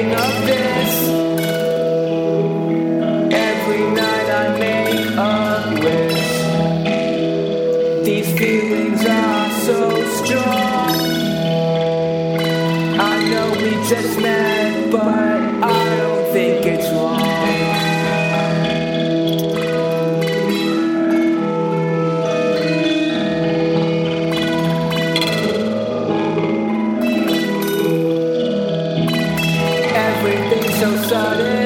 thinking of this. Every night I make a wish. These feelings are so strong. I know we just met, but I don't think it's wrong. Everything's so sudden.